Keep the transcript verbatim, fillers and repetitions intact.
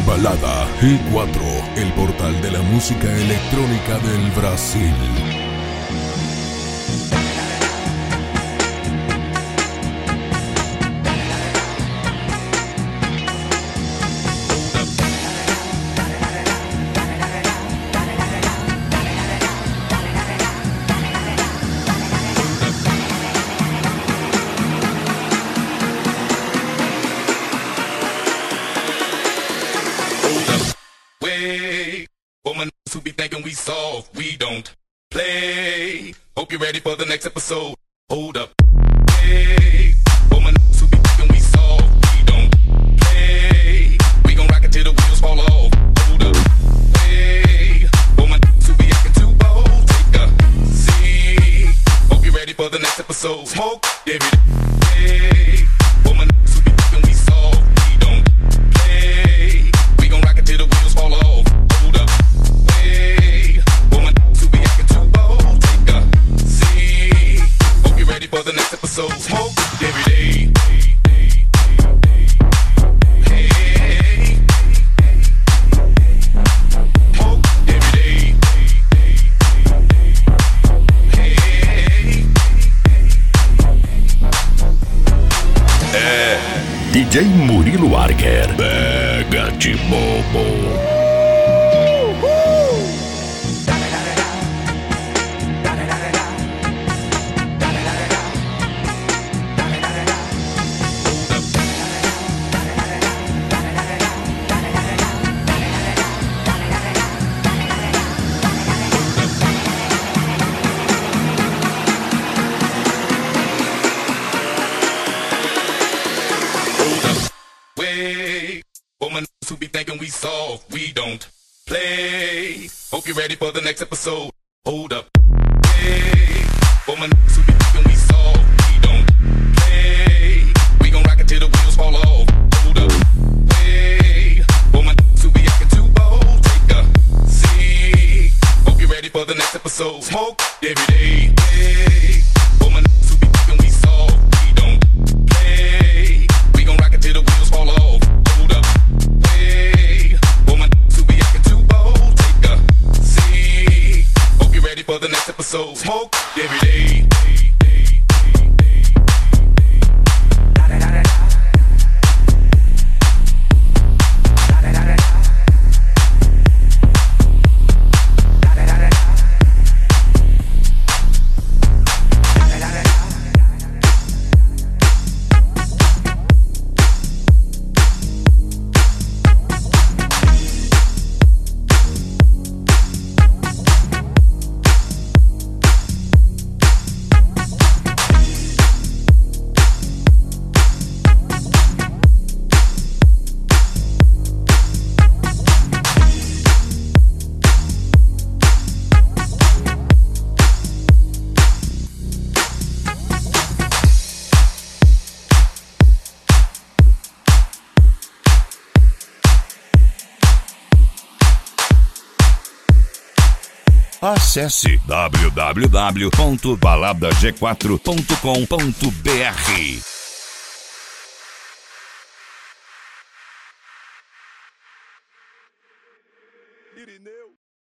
Balada G cuatro, el portal de la música electrónica del Brasil. Woman who be thinking we soft, we don't play. Hope you're ready for the next episode. Hold up. Hey, woman who be thinking we soft, we don't play. We gon' rock it till the wheels fall off. Hold up. Hey, woman who be acting too bold, take a seat. Hope you're ready for the next episode. Smoke, David. Hey, woman who be thinking we soft, we don't play. We gon' rock it till the wheels fall off. For the next episode, smoke every day. Hey, smoke every day. Hey. É D J Murilo Archer. Pega de bobo. Woman who be thinking we soft, we don't play. Hope you're ready for the next episode. Hold up. Hey, woman who be thinking we soft, we don't play. We gon' rock it till the wheels fall off. Hold up. Hey, woman who be acting too bold, take a seat. Hope you're ready for the next episode. Smoke every day. Hey, woman who be thinking we soft, we don't play. We gon' rock it till the wheels fall off. Hold up. Hey, woman who be acting too bold, take a seat. Hope you're ready for the next episode. Smoke every day. Acesse w w w ponto balada g quatro ponto com ponto b r.